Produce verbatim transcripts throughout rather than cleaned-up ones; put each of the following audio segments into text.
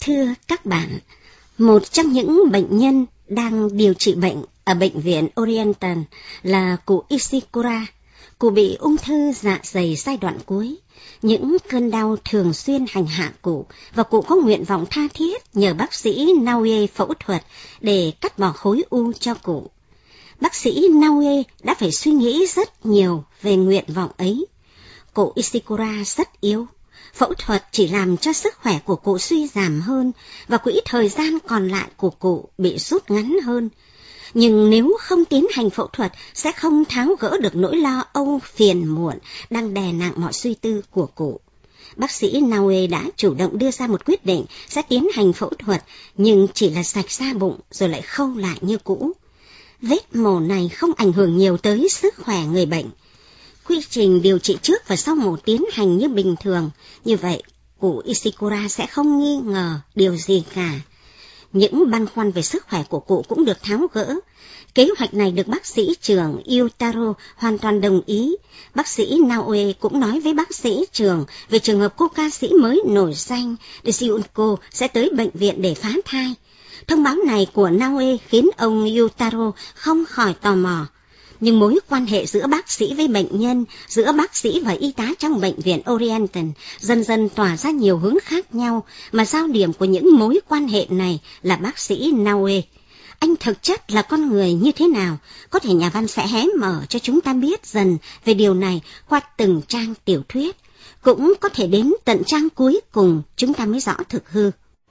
Thưa các bạn, một trong những bệnh nhân đang điều trị bệnh ở bệnh viện Oriental là cụ Ishikura. Cụ bị ung thư dạ dày giai đoạn cuối. Những cơn đau thường xuyên hành hạ cụ và cụ có nguyện vọng tha thiết nhờ bác sĩ Naoe phẫu thuật để cắt bỏ khối u cho cụ. Bác sĩ Naoe đã phải suy nghĩ rất nhiều về nguyện vọng ấy. Cụ Ishikura rất yếu. Phẫu thuật chỉ làm cho sức khỏe của cụ suy giảm hơn và quỹ thời gian còn lại của cụ bị rút ngắn hơn. Nhưng nếu không tiến hành phẫu thuật sẽ không tháo gỡ được nỗi lo âu phiền muộn đang đè nặng mọi suy tư của cụ. Bác sĩ Naoe đã chủ động đưa ra một quyết định sẽ tiến hành phẫu thuật, nhưng chỉ là sạch da bụng rồi lại khâu lại như cũ. Vết mổ này không ảnh hưởng nhiều tới sức khỏe người bệnh. Quy trình điều trị trước và sau mổ tiến hành như bình thường, như vậy cụ Ishikura sẽ không nghi ngờ điều gì cả. Những băn khoăn về sức khỏe của cụ cũng được tháo gỡ. Kế hoạch này được bác sĩ trưởng Yutaro hoàn toàn đồng ý. Bác sĩ Naoe cũng nói với bác sĩ trưởng về trường hợp cô ca sĩ mới nổi danh Shiunko sẽ tới bệnh viện để phá thai. Thông báo này của Naoe khiến ông Yutaro không khỏi tò mò. Nhưng mối quan hệ giữa bác sĩ với bệnh nhân, giữa bác sĩ và y tá trong bệnh viện Oriental dần dần tỏa ra nhiều hướng khác nhau, mà giao điểm của những mối quan hệ này là bác sĩ Naoe. Anh thực chất là con người như thế nào? Có thể nhà văn sẽ hé mở cho chúng ta biết dần về điều này qua từng trang tiểu thuyết. Cũng có thể đến tận trang cuối cùng chúng ta mới rõ thực hư.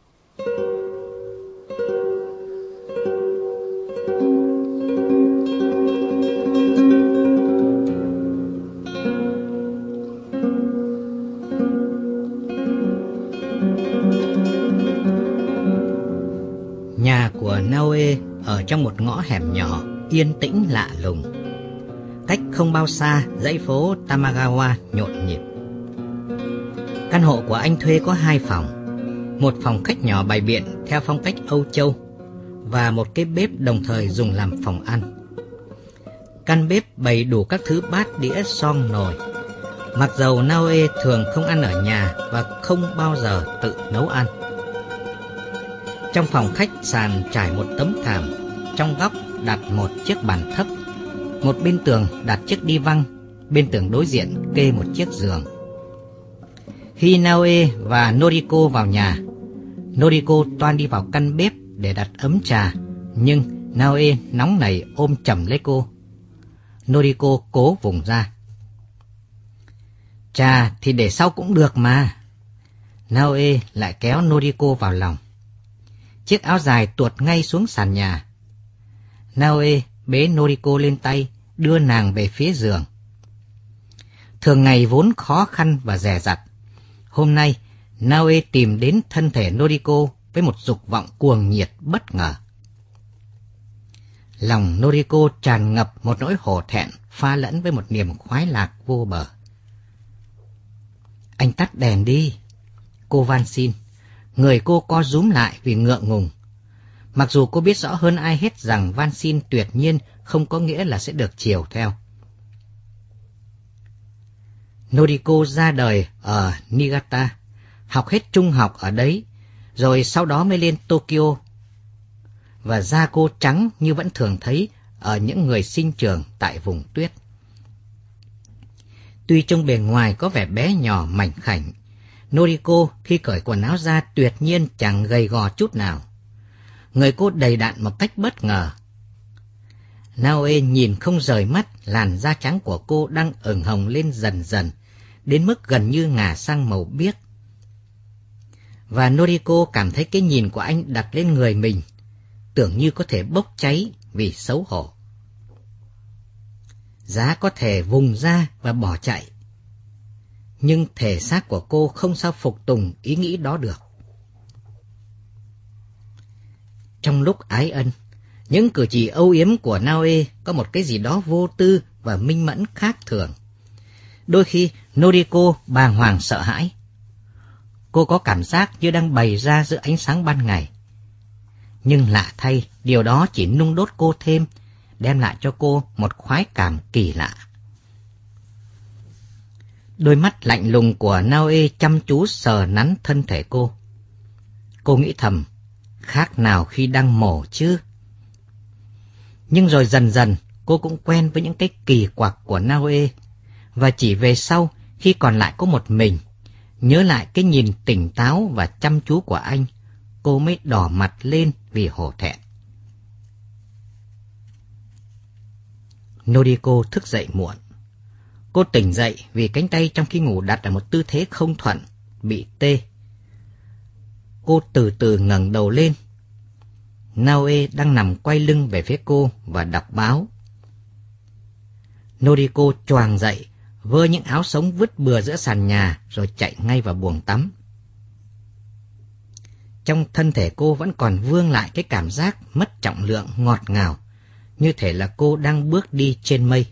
Nhà của Naoe ở trong một ngõ hẻm nhỏ, yên tĩnh lạ lùng. Cách không bao xa, dãy phố Tamagawa nhộn nhịp. Căn hộ của anh thuê có hai phòng. Một phòng khách nhỏ bày biện theo phong cách Âu Châu và một cái bếp đồng thời dùng làm phòng ăn. Căn bếp bày đủ các thứ bát đĩa son nồi. Mặc dầu Naoe thường không ăn ở nhà và không bao giờ tự nấu ăn. Trong phòng khách, sàn trải một tấm thảm, trong góc đặt một chiếc bàn thấp, một bên tường đặt chiếc đi văng, bên tường đối diện kê một chiếc giường. Khi Naoe và Noriko vào nhà, Noriko toan đi vào căn bếp để đặt ấm trà, nhưng Naoe nóng nảy ôm chầm lấy cô. Noriko cố vùng ra. Trà thì để sau cũng được mà. Naoe lại kéo Noriko vào lòng. Chiếc áo dài tuột ngay xuống sàn nhà. Naoe bế Noriko lên tay, đưa nàng về phía giường. Thường ngày vốn khó khăn và dè dặt. Hôm nay, Naoe tìm đến thân thể Noriko với một dục vọng cuồng nhiệt bất ngờ. Lòng Noriko tràn ngập một nỗi hổ thẹn pha lẫn với một niềm khoái lạc vô bờ. Anh tắt đèn đi, cô van xin. Người cô co rúm lại vì ngượng ngùng. Mặc dù cô biết rõ hơn ai hết rằng van xin tuyệt nhiên không có nghĩa là sẽ được chiều theo. Noriko ra đời ở Niigata, học hết trung học ở đấy, rồi sau đó mới lên Tokyo. Và da cô trắng như vẫn thường thấy ở những người sinh trưởng tại vùng tuyết. Tuy trông bề ngoài có vẻ bé nhỏ mảnh khảnh, Noriko khi cởi quần áo ra tuyệt nhiên chẳng gầy gò chút nào. Người cô đầy đặn một cách bất ngờ. Naoe nhìn không rời mắt làn da trắng của cô đang ửng hồng lên dần dần, đến mức gần như ngả sang màu biếc. Và Noriko cảm thấy cái nhìn của anh đặt lên người mình, tưởng như có thể bốc cháy vì xấu hổ. Giá có thể vùng ra và bỏ chạy. Nhưng thể xác của cô không sao phục tùng ý nghĩ đó được. Trong lúc ái ân, những cử chỉ âu yếm của Naoe có một cái gì đó vô tư và minh mẫn khác thường. Đôi khi Noriko bàng hoàng sợ hãi. Cô có cảm giác như đang bày ra giữa ánh sáng ban ngày. Nhưng lạ thay, điều đó chỉ nung đốt cô thêm, đem lại cho cô một khoái cảm kỳ lạ. Đôi mắt lạnh lùng của Naoe chăm chú sờ nắn thân thể cô. Cô nghĩ thầm, khác nào khi đang mổ chứ. Nhưng rồi dần dần cô cũng quen với những cái kỳ quặc của Naoe, và chỉ về sau khi còn lại có một mình, nhớ lại cái nhìn tỉnh táo và chăm chú của anh, cô mới đỏ mặt lên vì hổ thẹn. Noriko thức dậy muộn. Cô tỉnh dậy vì cánh tay trong khi ngủ đặt ở một tư thế không thuận, bị tê. Cô từ từ ngẩng đầu lên. Naoe đang nằm quay lưng về phía cô và đọc báo. Noriko choàng dậy, vơ những áo sống vứt bừa giữa sàn nhà rồi chạy ngay vào buồng tắm. Trong thân thể cô vẫn còn vương lại cái cảm giác mất trọng lượng ngọt ngào, như thể là cô đang bước đi trên mây.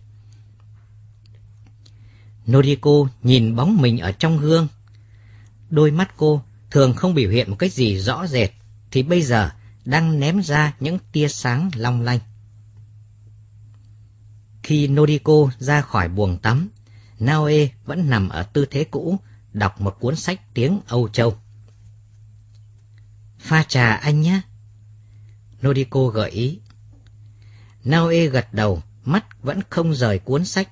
Noriko nhìn bóng mình ở trong gương. Đôi mắt cô thường không biểu hiện một cái gì rõ rệt, thì bây giờ đang ném ra những tia sáng long lanh. Khi Noriko ra khỏi buồng tắm, Naoe vẫn nằm ở tư thế cũ, đọc một cuốn sách tiếng Âu Châu. Pha trà anh nhé, Noriko gợi ý. Naoe gật đầu, mắt vẫn không rời cuốn sách.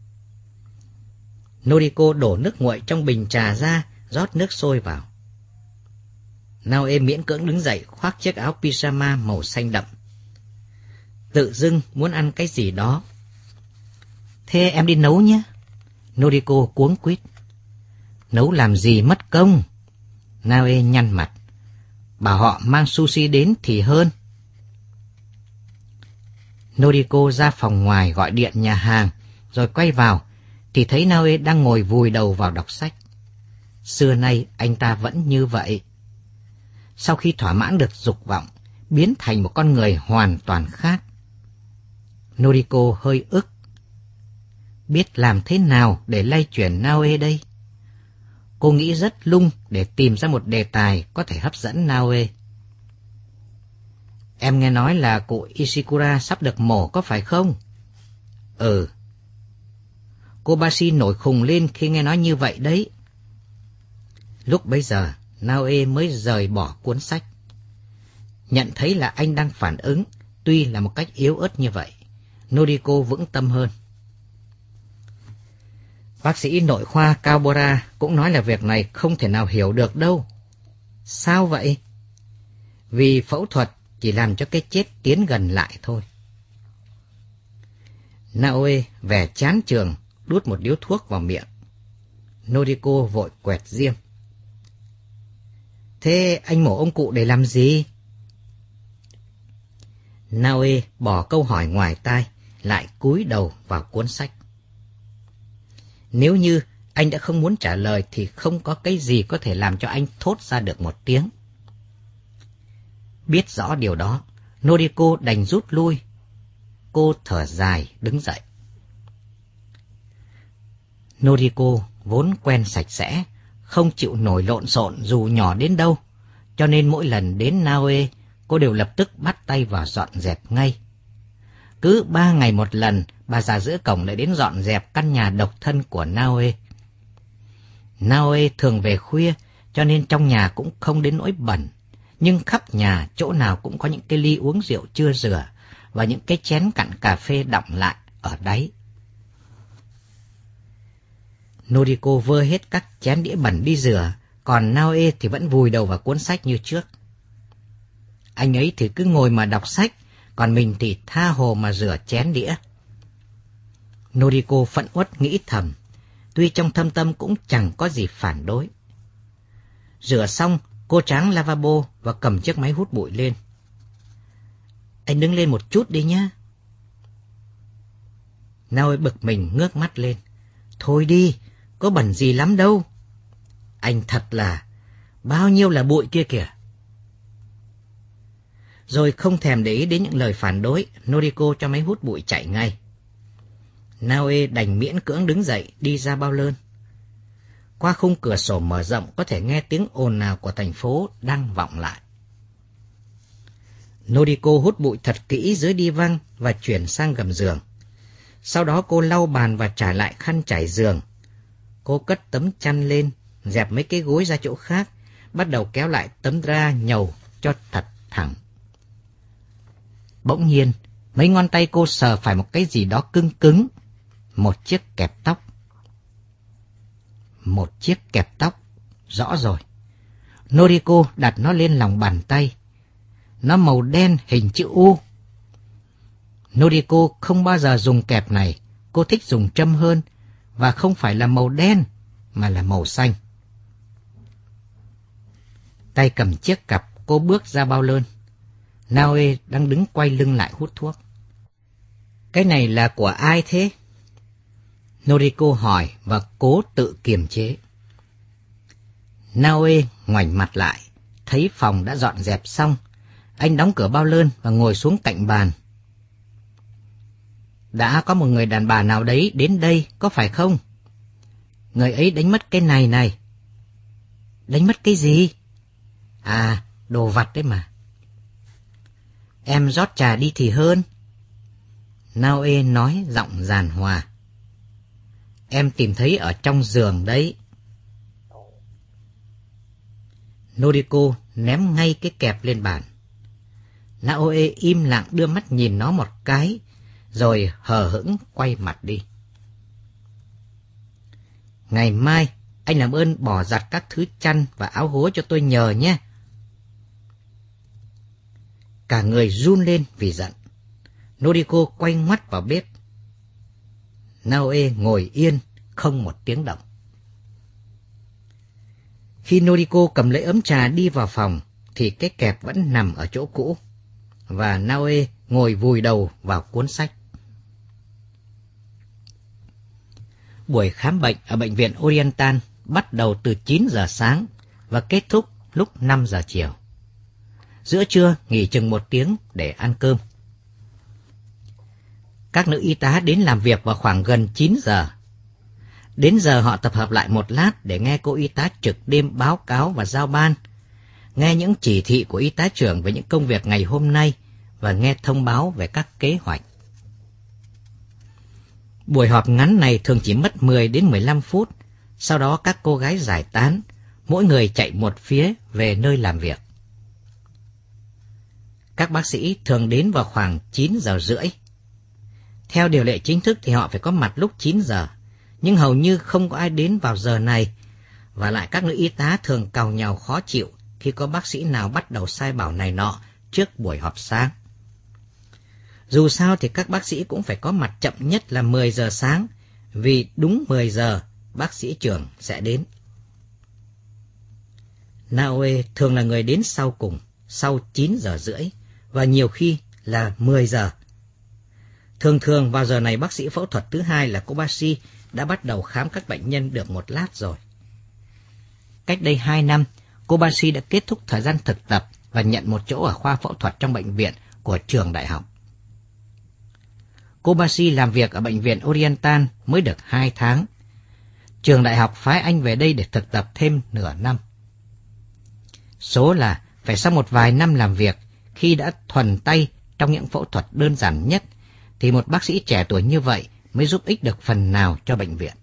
Noriko đổ nước nguội trong bình trà ra, rót nước sôi vào. Naoe miễn cưỡng đứng dậy, khoác chiếc áo pyjama màu xanh đậm. Tự dưng muốn ăn cái gì đó. Thế em đi nấu nhé. Noriko cuống quýt. Nấu làm gì mất công? Naoe nhăn mặt. Bảo họ mang sushi đến thì hơn. Noriko ra phòng ngoài gọi điện nhà hàng, rồi quay vào, thì thấy Naoe đang ngồi vùi đầu vào đọc sách. Xưa nay anh ta vẫn như vậy. Sau khi thỏa mãn được dục vọng, biến thành một con người hoàn toàn khác. Noriko hơi ức. Biết làm thế nào để lay chuyển Naoe đây? Cô nghĩ rất lung để tìm ra một đề tài có thể hấp dẫn Naoe. Em nghe nói là cụ Ishikura sắp được mổ có phải không? Ừ. Kobashi nổi khùng lên khi nghe nói như vậy đấy. Lúc bấy giờ, Naoe mới rời bỏ cuốn sách. Nhận thấy là anh đang phản ứng, tuy là một cách yếu ớt như vậy, Noriko vững tâm hơn. Bác sĩ nội khoa Kabura cũng nói là việc này không thể nào hiểu được đâu. Sao vậy? Vì phẫu thuật chỉ làm cho cái chết tiến gần lại thôi. Naoe vẻ chán chường, đút một điếu thuốc vào miệng. Noriko vội quẹt diêm. Thế anh mổ ông cụ để làm gì? Naoe bỏ câu hỏi ngoài tai, lại cúi đầu vào cuốn sách. Nếu như anh đã không muốn trả lời thì không có cái gì có thể làm cho anh thốt ra được một tiếng. Biết rõ điều đó, Noriko đành rút lui. Cô thở dài đứng dậy. Noriko vốn quen sạch sẽ, không chịu nổi lộn xộn dù nhỏ đến đâu, cho nên mỗi lần đến Naoe, cô đều lập tức bắt tay vào dọn dẹp ngay. Cứ ba ngày một lần, bà già giữa cổng lại đến dọn dẹp căn nhà độc thân của Naoe. Naoe thường về khuya, cho nên trong nhà cũng không đến nỗi bẩn, nhưng khắp nhà chỗ nào cũng có những cái ly uống rượu chưa rửa và những cái chén cặn cà phê đọng lại ở đáy. Noriko vơ hết các chén đĩa bẩn đi rửa, còn Naoe thì vẫn vùi đầu vào cuốn sách như trước. Anh ấy thì cứ ngồi mà đọc sách, còn mình thì tha hồ mà rửa chén đĩa. Noriko phẫn uất nghĩ thầm, tuy trong thâm tâm cũng chẳng có gì phản đối. Rửa xong, cô tráng lavabo và cầm chiếc máy hút bụi lên. Anh đứng lên một chút đi nhé. Naoe bực mình ngước mắt lên. Thôi đi, có bẩn gì lắm đâu. Anh thật là, bao nhiêu là bụi kia kìa. Rồi không thèm để ý đến những lời phản đối, Noriko cho máy hút bụi chạy ngay. Naoe đành miễn cưỡng đứng dậy đi ra bao lơn. Qua khung cửa sổ mở rộng có thể nghe tiếng ồn ào của thành phố đang vọng lại. Noriko hút bụi thật kỹ dưới đi văng và chuyển sang gầm giường. Sau đó cô lau bàn và trải lại khăn trải giường. Cô cất tấm chăn lên, dẹp mấy cái gối ra chỗ khác bắt đầu kéo lại tấm da nhầu cho thật thẳng. Bỗng nhiên, mấy ngón tay cô sờ phải một cái gì đó cứng cứng, một chiếc kẹp tóc. Một chiếc kẹp tóc, rõ rồi. Noriko đặt nó lên lòng bàn tay. Nó màu đen hình chữ U. Noriko không bao giờ dùng kẹp này, cô thích dùng trâm hơn, và không phải là màu đen, mà là màu xanh. Tay cầm chiếc cặp, cô bước ra bao lơn. Naoe đang đứng quay lưng lại hút thuốc. Cái này là của ai thế? Noriko hỏi và cố tự kiềm chế. Naoe ngoảnh mặt lại, thấy phòng đã dọn dẹp xong. Anh đóng cửa bao lơn và ngồi xuống cạnh bàn. Đã có một người đàn bà nào đấy đến đây, có phải không? Người ấy đánh mất cái này này. Đánh mất cái gì? À, đồ vặt đấy mà. Em rót trà đi thì hơn. Naoe nói giọng giàn hòa. Em tìm thấy ở trong giường đấy. Noriko ném ngay cái kẹp lên bàn. Naoe im lặng đưa mắt nhìn nó một cái, rồi hờ hững quay mặt đi. Ngày mai, anh làm ơn bỏ giặt các thứ chăn và áo gối cho tôi nhờ nhé. Cả người run lên vì giận. Noriko quay ngoắt vào bếp. Naoe ngồi yên, không một tiếng động. Khi Noriko cầm lấy ấm trà đi vào phòng, thì cái kẹp vẫn nằm ở chỗ cũ, và Naoe ngồi vùi đầu vào cuốn sách. Buổi khám bệnh ở bệnh viện Oriental bắt đầu từ chín giờ sáng và kết thúc lúc năm giờ chiều. Giữa trưa nghỉ chừng một tiếng để ăn cơm. Các nữ y tá đến làm việc vào khoảng gần chín giờ. Đến giờ họ tập hợp lại một lát để nghe cô y tá trực đêm báo cáo và giao ban, nghe những chỉ thị của y tá trưởng về những công việc ngày hôm nay và nghe thông báo về các kế hoạch. Buổi họp ngắn này thường chỉ mất mười đến mười lăm phút, sau đó các cô gái giải tán, mỗi người chạy một phía về nơi làm việc. Các bác sĩ thường đến vào khoảng chín giờ rưỡi. Theo điều lệ chính thức thì họ phải có mặt lúc chín giờ, nhưng hầu như không có ai đến vào giờ này, và lại các nữ y tá thường càu nhàu khó chịu khi có bác sĩ nào bắt đầu sai bảo này nọ trước buổi họp sáng. Dù sao thì các bác sĩ cũng phải có mặt chậm nhất là mười giờ sáng, vì đúng mười giờ bác sĩ trưởng sẽ đến. Naoe thường là người đến sau cùng, sau chín giờ rưỡi, và nhiều khi là mười giờ. Thường thường vào giờ này bác sĩ phẫu thuật thứ hai là Kobashi đã bắt đầu khám các bệnh nhân được một lát rồi. Cách đây hai năm, Kobashi đã kết thúc thời gian thực tập và nhận một chỗ ở khoa phẫu thuật trong bệnh viện của trường đại học. Kobashi làm việc ở bệnh viện Oriental mới được hai tháng. Trường đại học phái anh về đây để thực tập thêm nửa năm. Số là phải sau một vài năm làm việc, khi đã thuần tay trong những phẫu thuật đơn giản nhất, thì một bác sĩ trẻ tuổi như vậy mới giúp ích được phần nào cho bệnh viện.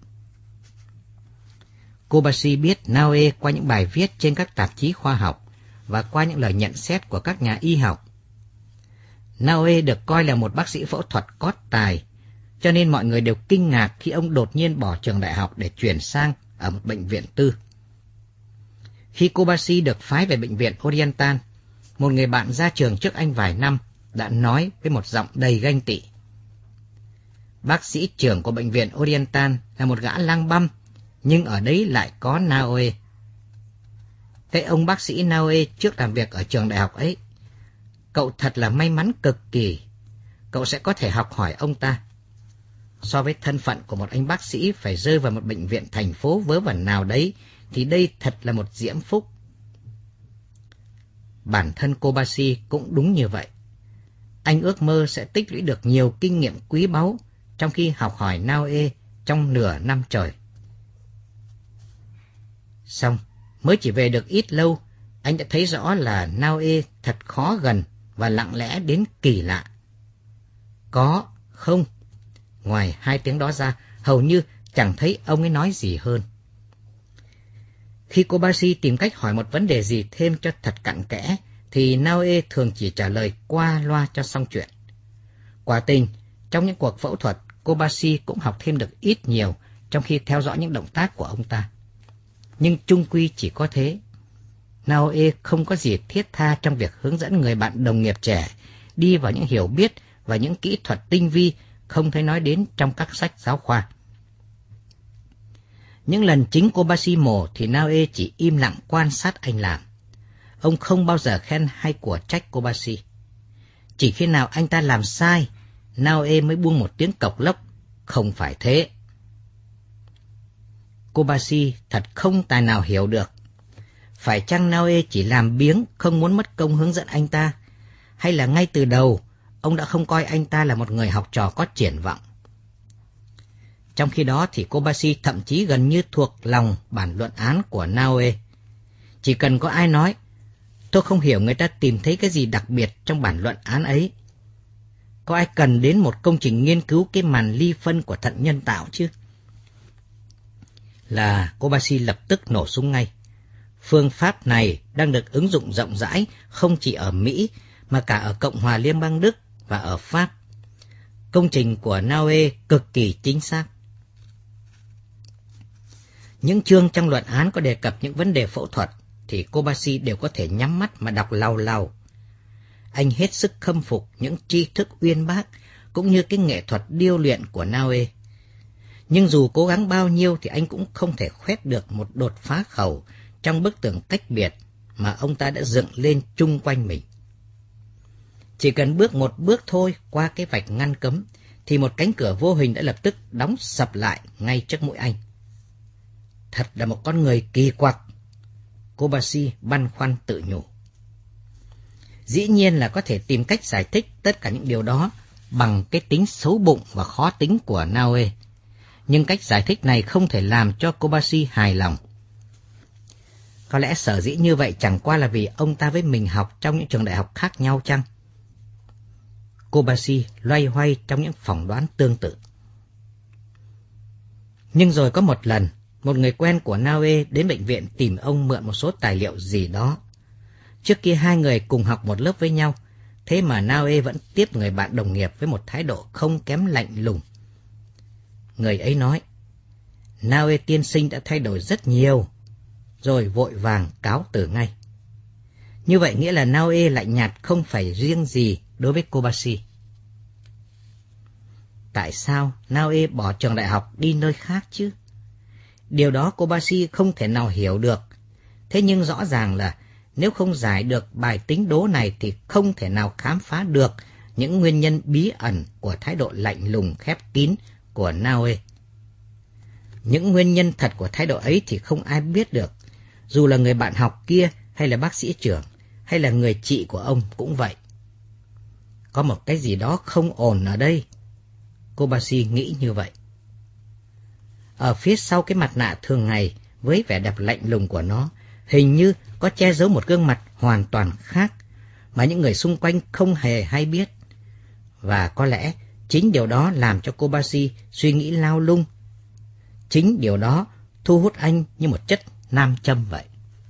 Kobashi biết Naoe qua những bài viết trên các tạp chí khoa học và qua những lời nhận xét của các nhà y học. Naoe được coi là một bác sĩ phẫu thuật có tài, cho nên mọi người đều kinh ngạc khi ông đột nhiên bỏ trường đại học để chuyển sang ở một bệnh viện tư. Khi Kobashi được phái về bệnh viện Oriental, một người bạn ra trường trước anh vài năm đã nói với một giọng đầy ganh tị: bác sĩ trưởng của bệnh viện Oriental là một gã lang băm, nhưng ở đấy lại có Naoe. Cái ông bác sĩ Naoe trước làm việc ở trường đại học ấy, cậu thật là may mắn cực kỳ. Cậu sẽ có thể học hỏi ông ta. So với thân phận của một anh bác sĩ phải rơi vào một bệnh viện thành phố vớ vẩn nào đấy, thì đây thật là một diễm phúc. Bản thân Kobashi cũng đúng như vậy. Anh ước mơ sẽ tích lũy được nhiều kinh nghiệm quý báu trong khi học hỏi Naoe trong nửa năm trời. Xong, mới chỉ về được ít lâu, anh đã thấy rõ là Naoe thật khó gần và lặng lẽ đến kỳ lạ. Có, không, ngoài hai tiếng đó ra, hầu như chẳng thấy ông ấy nói gì hơn. Khi Kobashi tìm cách hỏi một vấn đề gì thêm cho thật cặn kẽ, thì Naoe thường chỉ trả lời qua loa cho xong chuyện. Quả tình, trong những cuộc phẫu thuật, Kobashi cũng học thêm được ít nhiều trong khi theo dõi những động tác của ông ta. Nhưng chung quy chỉ có thế. Naoe không có gì thiết tha trong việc hướng dẫn người bạn đồng nghiệp trẻ đi vào những hiểu biết và những kỹ thuật tinh vi không thấy nói đến trong các sách giáo khoa. Những lần chính Kobashi mổ thì Naoe chỉ im lặng quan sát anh làm. Ông không bao giờ khen hay của trách Kobashi. Chỉ khi nào anh ta làm sai, Naoe mới buông một tiếng cộc lốc, không phải thế. Kobashi thật không tài nào hiểu được. Phải chăng Naoe chỉ làm biếng, không muốn mất công hướng dẫn anh ta, hay là ngay từ đầu ông đã không coi anh ta là một người học trò có triển vọng? Trong khi đó thì Kobashi thậm chí gần như thuộc lòng bản luận án của Naoe. Chỉ cần có ai nói, tôi không hiểu người ta tìm thấy cái gì đặc biệt trong bản luận án ấy. Có ai cần đến một công trình nghiên cứu cái màn ly phân của thận nhân tạo chứ? Là Kobashi lập tức nổ súng ngay. Phương pháp này đang được ứng dụng rộng rãi không chỉ ở Mỹ mà cả ở Cộng hòa Liên bang Đức và ở Pháp. Công trình của Naoe cực kỳ chính xác. Những chương trong luận án có đề cập những vấn đề phẫu thuật thì Kobashi đều có thể nhắm mắt mà đọc làu làu. Anh hết sức khâm phục những tri thức uyên bác cũng như cái nghệ thuật điêu luyện của Naoe. Nhưng dù cố gắng bao nhiêu thì anh cũng không thể khoét được một đột phá khẩu trong bức tường cách biệt mà ông ta đã dựng lên chung quanh mình. Chỉ cần bước một bước thôi qua cái vạch ngăn cấm thì một cánh cửa vô hình đã lập tức đóng sập lại ngay trước mũi anh. Thật là một con người kỳ quặc, Kobashi băn khoăn tự nhủ. Dĩ nhiên là có thể tìm cách giải thích tất cả những điều đó bằng cái tính xấu bụng và khó tính của Naoe. Nhưng cách giải thích này không thể làm cho Kobashi hài lòng. Có lẽ sở dĩ như vậy chẳng qua là vì ông ta với mình học trong những trường đại học khác nhau chăng? Kobashi loay hoay trong những phỏng đoán tương tự. Nhưng rồi có một lần, một người quen của Naoe đến bệnh viện tìm ông mượn một số tài liệu gì đó. Trước kia hai người cùng học một lớp với nhau, thế mà Naoe vẫn tiếp người bạn đồng nghiệp với một thái độ không kém lạnh lùng. Người ấy nói, Naoe tiên sinh đã thay đổi rất nhiều, rồi vội vàng cáo từ ngay. Như vậy nghĩa là Naoe lạnh nhạt không phải riêng gì đối với Kobashi. Tại sao Naoe bỏ trường đại học đi nơi khác chứ? Điều đó Kobashi không thể nào hiểu được. Thế nhưng rõ ràng là nếu không giải được bài tính đố này thì không thể nào khám phá được những nguyên nhân bí ẩn của thái độ lạnh lùng khép kín của Naoe. Những nguyên nhân thật của thái độ ấy thì không ai biết được, dù là người bạn học kia hay là bác sĩ trưởng hay là người chị của ông cũng vậy. Có một cái gì đó không ổn ở đây, Kobashi nghĩ như vậy. Ở phía sau cái mặt nạ thường ngày với vẻ đẹp lạnh lùng của nó, hình như có che giấu một gương mặt hoàn toàn khác mà những người xung quanh không hề hay biết. Và có lẽ chính điều đó làm cho Kobashi suy nghĩ lao lung. Chính điều đó thu hút anh như một chất nam châm vậy.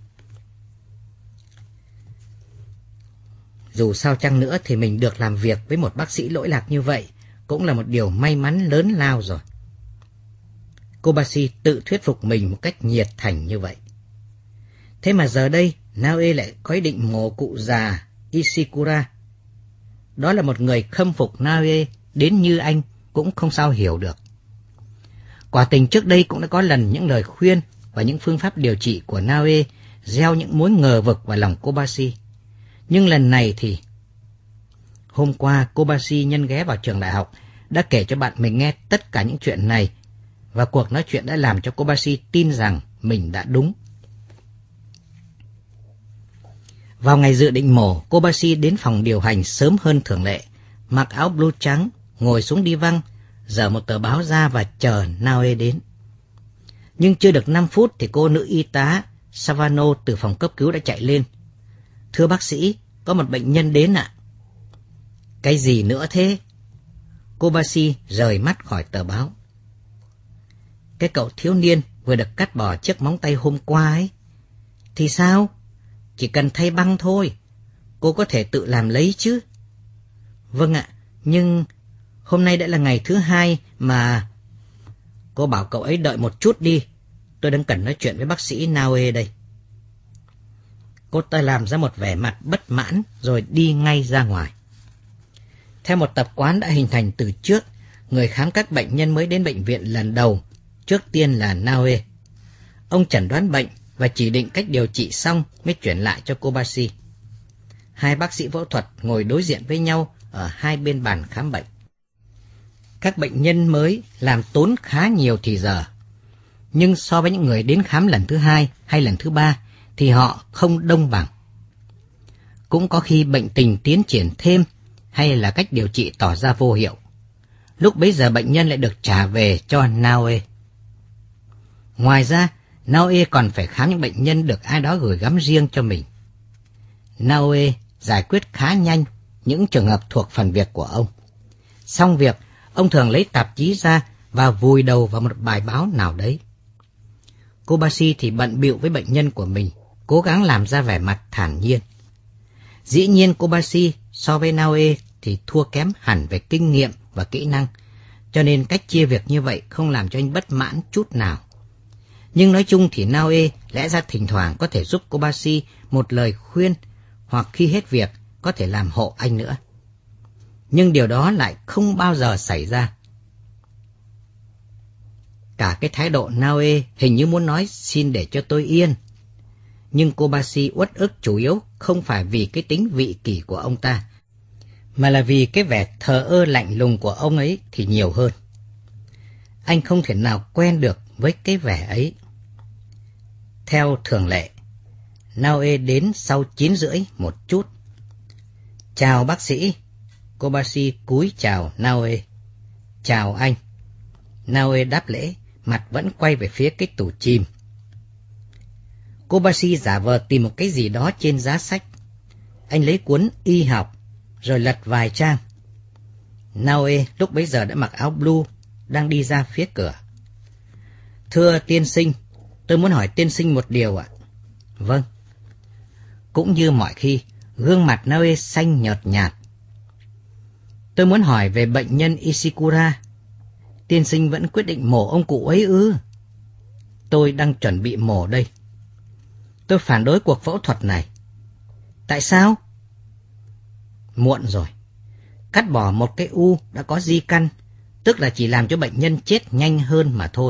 Dù sao chăng nữa thì mình được làm việc với một bác sĩ lỗi lạc như vậy cũng là một điều may mắn lớn lao rồi. Kobashi tự thuyết phục mình một cách nhiệt thành như vậy. Thế mà giờ đây, Naoe lại có ý định mổ cụ già Ishikura. Đó là một người khâm phục Naoe đến như anh cũng không sao hiểu được. Quả tình trước đây cũng đã có lần những lời khuyên và những phương pháp điều trị của Naoe gieo những mối ngờ vực vào lòng Kobashi. Nhưng lần này thì... Hôm qua Kobashi nhân ghé vào trường đại học đã kể cho bạn mình nghe tất cả những chuyện này, và cuộc nói chuyện đã làm cho Kobashi tin rằng mình đã đúng. Vào ngày dự định mổ, Kobashi đến phòng điều hành sớm hơn thường lệ, mặc áo blue trắng, ngồi xuống đi văng, dở một tờ báo ra và chờ Naoe đến. Nhưng chưa được năm phút thì cô nữ y tá Savano từ phòng cấp cứu đã chạy lên. Thưa bác sĩ, có một bệnh nhân đến ạ. Cái gì nữa thế? Kobashi rời mắt khỏi tờ báo. Cái cậu thiếu niên vừa được cắt bỏ chiếc móng tay hôm qua ấy, Thì sao? Chỉ cần thay băng thôi. Cô có thể tự làm lấy chứ? Vâng ạ, nhưng hôm nay đã là ngày thứ hai mà... Cô bảo cậu ấy đợi một chút đi. Tôi đang cần nói chuyện với bác sĩ Naoe đây. Cô ta làm ra một vẻ mặt bất mãn rồi đi ngay ra ngoài. Theo một tập quán đã hình thành từ trước, người khám các bệnh nhân mới đến bệnh viện lần đầu, trước tiên là Naoe. Ông chẩn đoán bệnh và chỉ định cách điều trị xong mới chuyển lại cho Kobashi. Hai bác sĩ phẫu thuật ngồi đối diện với nhau ở hai bên bàn khám bệnh. Các bệnh nhân mới làm tốn khá nhiều thì giờ, nhưng so với những người đến khám lần thứ hai hay lần thứ ba thì họ không đông bằng. Cũng có khi bệnh tình tiến triển thêm hay là cách điều trị tỏ ra vô hiệu. Lúc bấy giờ bệnh nhân lại được trả về cho Naoe. Ngoài ra, Naoe còn phải khám những bệnh nhân được ai đó gửi gắm riêng cho mình. Naoe giải quyết khá nhanh những trường hợp thuộc phần việc của ông. Xong việc, ông thường lấy tạp chí ra và vùi đầu vào một bài báo nào đấy. Kobashi thì bận bịu với bệnh nhân của mình, cố gắng làm ra vẻ mặt thản nhiên. Dĩ nhiên Kobashi so với Naoe thì thua kém hẳn về kinh nghiệm và kỹ năng, cho nên cách chia việc như vậy không làm cho anh bất mãn chút nào. Nhưng nói chung thì Naoe lẽ ra thỉnh thoảng có thể giúp Kobashi một lời khuyên, hoặc khi hết việc có thể làm hộ anh nữa. Nhưng điều đó lại không bao giờ xảy ra. Cả cái thái độ Naoe hình như muốn nói xin để cho tôi yên. Nhưng Kobashi uất ức chủ yếu không phải vì cái tính vị kỷ của ông ta, mà là vì cái vẻ thờ ơ lạnh lùng của ông ấy thì nhiều hơn. Anh không thể nào quen được với cái vẻ ấy. Theo thường lệ, Naoe đến sau chín rưỡi một chút. Chào bác sĩ. Kobashi cúi chào Naoe. Chào anh. Naoe đáp lễ, mặt vẫn quay về phía cái tủ chìm. Kobashi giả vờ tìm một cái gì đó trên giá sách. Anh lấy cuốn y học, rồi lật vài trang. Naoe lúc bấy giờ đã mặc áo blue, đang đi ra phía cửa. Thưa tiên sinh, tôi muốn hỏi tiên sinh một điều ạ. Vâng. Cũng như mọi khi, gương mặt Naoe xanh nhợt nhạt. Tôi muốn hỏi về bệnh nhân Ishikura. Tiên sinh vẫn quyết định mổ ông cụ ấy ư? Tôi đang chuẩn bị mổ đây. Tôi phản đối cuộc phẫu thuật này. Tại sao? Muộn rồi. Cắt bỏ một cái u đã có di căn, tức là chỉ làm cho bệnh nhân chết nhanh hơn mà thôi.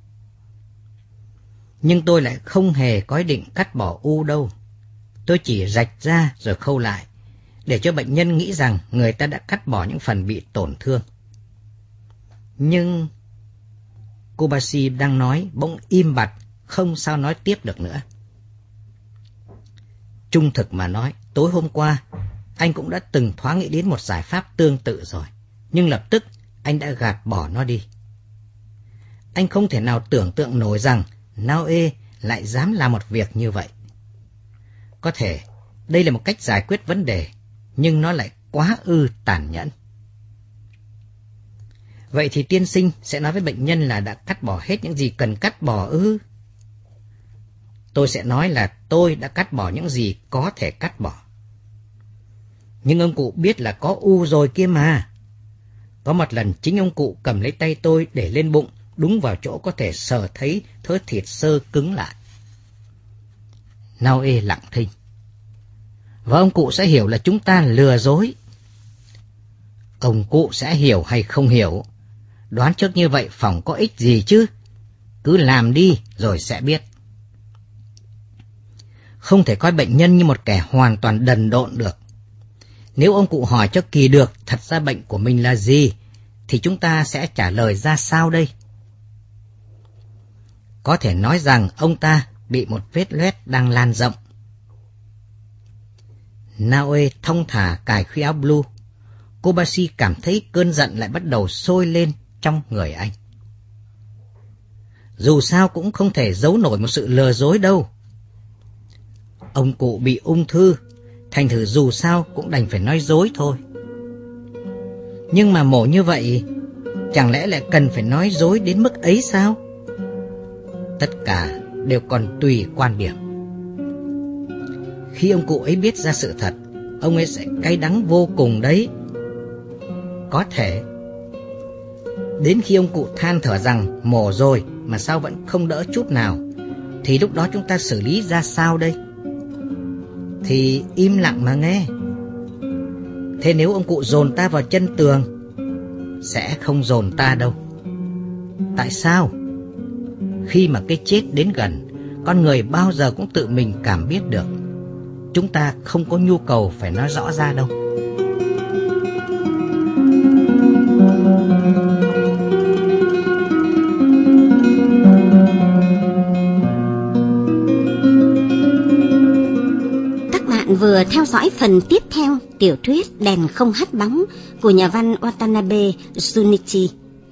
Nhưng tôi lại không hề có ý định cắt bỏ u đâu. Tôi chỉ rạch ra rồi khâu lại, để cho bệnh nhân nghĩ rằng người ta đã cắt bỏ những phần bị tổn thương. Nhưng... Kobashi đang nói, bỗng im bặt, không sao nói tiếp được nữa. Trung thực mà nói, tối hôm qua, anh cũng đã từng thoáng nghĩ đến một giải pháp tương tự rồi, nhưng lập tức anh đã gạt bỏ nó đi. Anh không thể nào tưởng tượng nổi rằng Naoe lại dám làm một việc như vậy. Có thể đây là một cách giải quyết vấn đề, nhưng nó lại quá ư tàn nhẫn. Vậy thì tiên sinh sẽ nói với bệnh nhân là đã cắt bỏ hết những gì cần cắt bỏ ư? Tôi sẽ nói là tôi đã cắt bỏ những gì có thể cắt bỏ. Nhưng ông cụ biết là có u rồi kia mà. Có một lần chính ông cụ cầm lấy tay tôi để lên bụng, đúng vào chỗ có thể sờ thấy thớ thịt xơ cứng lại. Naoe lặng thinh. Và ông cụ sẽ hiểu là chúng ta lừa dối. Ông cụ sẽ hiểu hay không hiểu, đoán trước như vậy phỏng có ích gì chứ. Cứ làm đi rồi sẽ biết. Không thể coi bệnh nhân như một kẻ hoàn toàn đần độn được. Nếu ông cụ hỏi cho kỳ được thật ra bệnh của mình là gì, thì chúng ta sẽ trả lời ra sao đây? Có thể nói rằng ông ta bị một vết loét đang lan rộng. Naoe thong thả cài khuy áo blue. Kobashi cảm thấy cơn giận lại bắt đầu sôi lên trong người anh. Dù sao cũng không thể giấu nổi một sự lừa dối đâu. Ông cụ bị ung thư, thành thử dù sao cũng đành phải nói dối thôi. Nhưng mà mổ như vậy, chẳng lẽ lại cần phải nói dối đến mức ấy sao? Tất cả đều còn tùy quan điểm. Khi ông cụ ấy biết ra sự thật, ông ấy sẽ cay đắng vô cùng đấy. Có thể. Đến khi ông cụ than thở rằng mổ rồi mà sao vẫn không đỡ chút nào, thì lúc đó chúng ta xử lý ra sao đây? Thì im lặng mà nghe. Thế nếu ông cụ dồn ta vào chân tường? Sẽ không dồn ta đâu. Tại sao? Khi mà cái chết đến gần, con người bao giờ cũng tự mình cảm biết được. Chúng ta không có nhu cầu phải nói rõ ra đâu. Các bạn vừa theo dõi phần tiếp theo tiểu thuyết Đèn không hắt bóng của nhà văn Watanabe Junichi.